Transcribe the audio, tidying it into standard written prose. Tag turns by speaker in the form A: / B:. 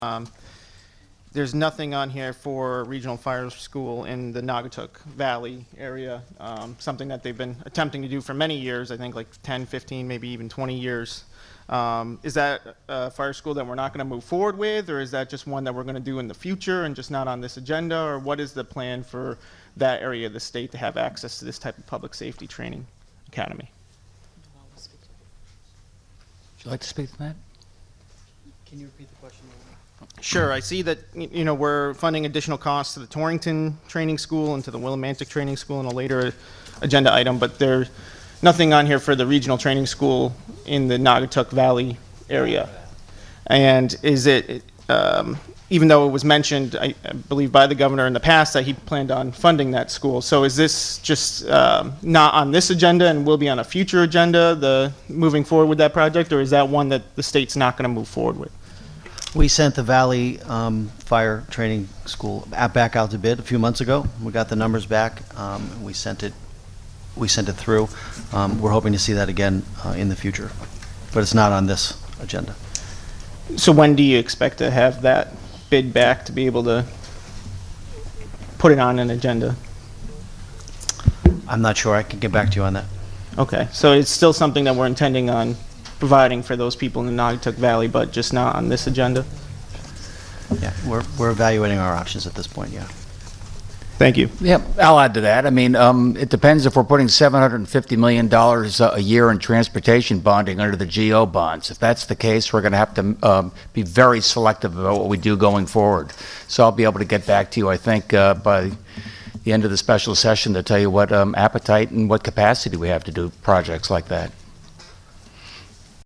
A: Um, There's nothing on here for regional fire school in the Naugatuck Valley area, something that they've been attempting to do for many years, I think like 10, 15, maybe even 20 years. Is that a fire school that we're not going to move forward with, or is that just one that we're going to do in the future and just not on this agenda, or what is the plan for that area of the state to have access to this type of public safety training academy?
B: Would you like to speak to that?
C: Can you repeat the question?
A: Sure. I see that, we're funding additional costs to the Torrington Training School and to the Willimantic Training School in a later agenda item, but there's nothing on here for the regional training school in the Naugatuck Valley area. And is it, even though it was mentioned, I believe, by the governor in the past that he planned on funding that school, so is this just not on this agenda and will be on a future agenda, moving forward with that project, or is that one that the state's not going to move forward with?
C: We sent the Valley Fire Training School back out to bid a few months ago. We got the numbers back. We sent it through. We're hoping to see that again in the future, but it's not on this agenda.
A: So when do you expect to have that bid back to be able to put it on an agenda?
C: I'm not sure. I can get back to you on that.
A: Okay, so it's still something that we're intending on providing for those people in the Naugatuck Valley, but just not on this agenda?
C: Yeah, we're evaluating our options at this point, yeah.
A: Thank you.
B: Yeah, I'll add to that. I mean, it depends if we're putting $750 million a year in transportation bonding under the GO bonds. If that's the case, we're going to have to be very selective about what we do going forward. So I'll be able to get back to you, I think, by the end of the special session to tell you what appetite and what capacity we have to do projects like that.